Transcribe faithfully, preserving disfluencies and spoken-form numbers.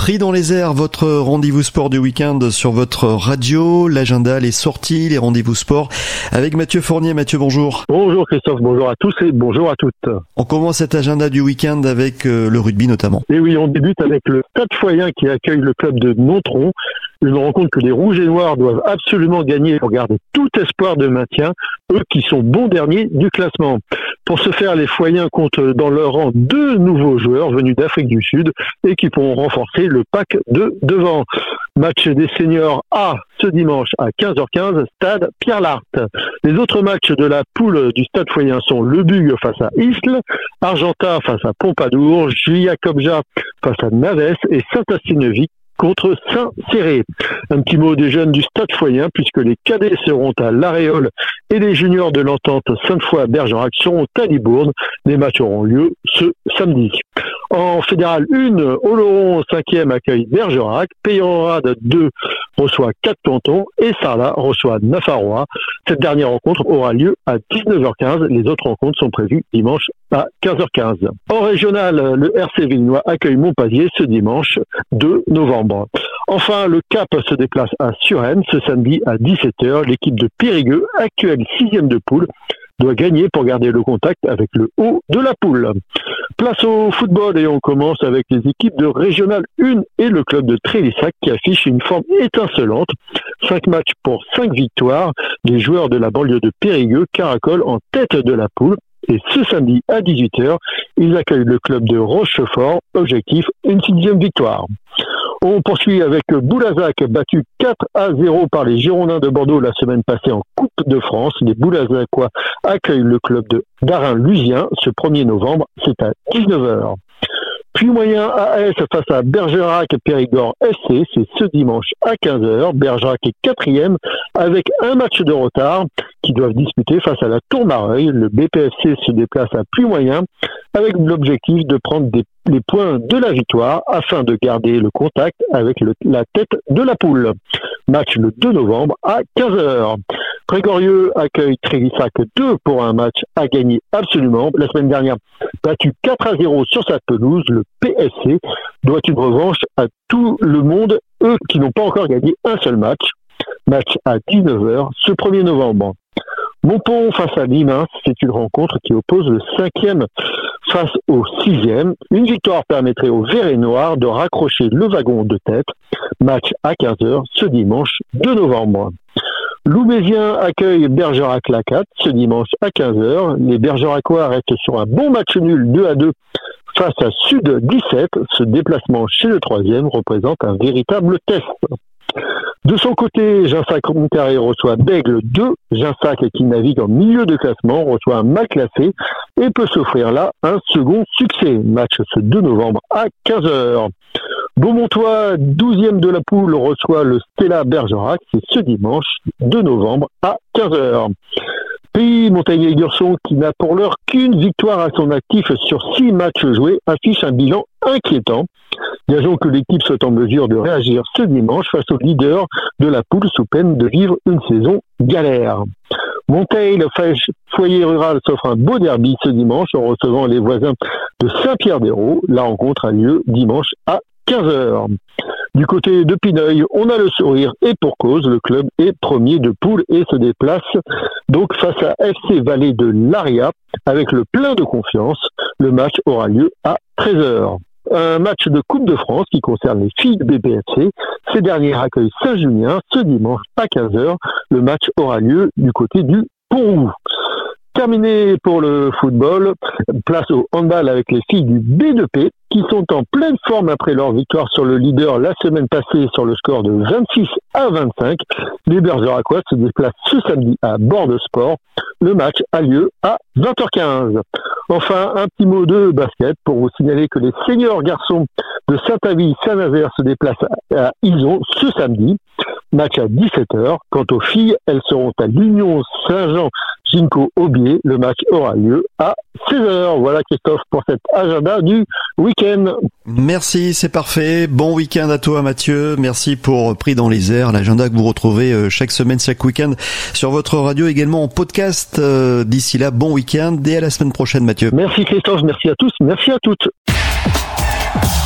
Pris dans les airs, votre rendez-vous sport du week-end sur votre radio, l'agenda, les sorties, les rendez-vous sport avec Mathieu Fournier. Mathieu, bonjour. Bonjour Christophe, bonjour à tous et bonjour à toutes. On commence cet agenda du week-end avec euh, le rugby notamment. Et oui, on débute avec le Stade Foyen qui accueille le club de Nontron. Une rencontre que les Rouges et Noirs doivent absolument gagner pour garder tout espoir de maintien, eux qui sont bons derniers du classement. Pour ce faire, les Foyens comptent dans leur rang deux nouveaux joueurs venus d'Afrique du Sud et qui pourront renforcer le pack de devant. Match des seniors A ce dimanche à quinze heures quinze, stade Pierre Lart. Les autres matchs de la poule du Stade Foyen sont Le Bug face à Isle, Argentat face à Pompadour, Julia Cobja face à Naves et Saint-Astinovic contre Saint-Céré. Un petit mot des jeunes du Stade Foyen, puisque les cadets seront à l'Aréole et les juniors de l'entente Sainte-Foy-Bergerac seront à Libourne. Les matchs auront lieu ce samedi. En Fédéral un, Oloron cinquième accueille Bergerac, Peyrade deux reçoit quatre cantons et Sarlat reçoit Nafarrois. Cette dernière rencontre aura lieu à dix-neuf heures quinze. Les autres rencontres sont prévues dimanche à quinze heures quinze. En régional, le R C Villenois accueille Montpellier ce dimanche deux novembre. Enfin, le Cap se déplace à Suresnes ce samedi à dix-sept heures. L'équipe de Périgueux, actuelle sixième de poule, doit gagner pour garder le contact avec le haut de la poule. Place au football et on commence avec les équipes de Régional un et le club de Trélissac qui affiche une forme étincelante. Cinq matchs pour cinq victoires. Les joueurs de la banlieue de Périgueux caracolent en tête de la poule. Et ce samedi à dix-huit heures, ils accueillent le club de Rochefort. Objectif, une sixième victoire. On poursuit avec Boulazac, battu quatre à zéro par les Girondins de Bordeaux la semaine passée en Coupe de France. Les Boulazacois accueillent le club de Darin-Lusien ce premier novembre, c'est à dix-neuf heures. Puis moyen A S face à Bergerac Périgord F C, c'est ce dimanche à quinze heures. Bergerac est quatrième avec un match de retard qu'ils doivent disputer face à la Tourmareuil. Le B P F C se déplace à Puy moyen avec l'objectif de prendre des, les points de la victoire afin de garder le contact avec le, la tête de la poule. Match le deux novembre à quinze heures. Grégorieux accueille Trélissac deux pour un match à gagner absolument. La semaine dernière, battu quatre à zéro sur sa pelouse, le P S C doit une revanche à tout le monde, eux qui n'ont pas encore gagné un seul match. Match à dix-neuf heures ce premier novembre. Montpont face à Limins, c'est une rencontre qui oppose le cinquième face au sixième. Une victoire permettrait aux Verts et Noirs de raccrocher le wagon de tête. Match à quinze heures ce dimanche deux novembre. Loubésien accueille Bergerac-Lacat ce dimanche à quinze heures. Les Bergeracois restent sur un bon match nul deux à deux face à Sud dix-sept. Ce déplacement chez le troisième représente un véritable test. De son côté, Ginsac-Moncaré reçoit Bègle deux. Ginsac, qui navigue en milieu de classement, reçoit un mal classé et peut s'offrir là un second succès. Match ce deux novembre à quinze heures. Beaumontois, douzième de la poule, reçoit le Stella Bergerac. C'est ce dimanche deux novembre à quinze heures. Pays Montagnier-Gurson, qui n'a pour l'heure qu'une victoire à son actif sur six matchs joués, affiche un bilan inquiétant. Gageons que l'équipe soit en mesure de réagir ce dimanche face au leader de la poule sous peine de vivre une saison galère. Monteil, le foyer rural, s'offre un beau derby ce dimanche en recevant les voisins de Saint-Pierre-d'Hérault. La rencontre a lieu dimanche à quinze heures. Du côté de Pineuil, on a le sourire et pour cause, le club est premier de poule et se déplace donc face à F C Vallée de Laria avec le plein de confiance. Le match aura lieu à treize heures. Un match de Coupe de France qui concerne les filles de B P F C. Ces dernières accueillent Saint-Julien ce dimanche à quinze heures. Le match aura lieu du côté du Pont-Roux. Terminé pour le football, place au handball avec les filles du B deux P qui sont en pleine forme après leur victoire sur le leader la semaine passée sur le score de vingt-six à vingt-cinq. Les Bergeracois se déplacent ce samedi à Bordeaux-Sport. Le match a lieu à vingt heures quinze. Enfin, un petit mot de basket pour vous signaler que les seniors garçons de Saint-Avy-Saint-Nazaire se déplacent à Ison ce samedi. Match à dix-sept heures. Quant aux filles, elles seront à l'Union Saint-Jean-Ginko-Aubier. Le match aura lieu à seize heures. Voilà Christophe pour cet agenda du week-end. Merci, c'est parfait. Bon week-end à toi Mathieu. Merci pour Pris dans les airs, l'agenda que vous retrouvez chaque semaine, chaque week-end sur votre radio, également en podcast. D'ici là, bon week-end et à la semaine prochaine Mathieu. Merci Christophe, merci à tous, merci à toutes.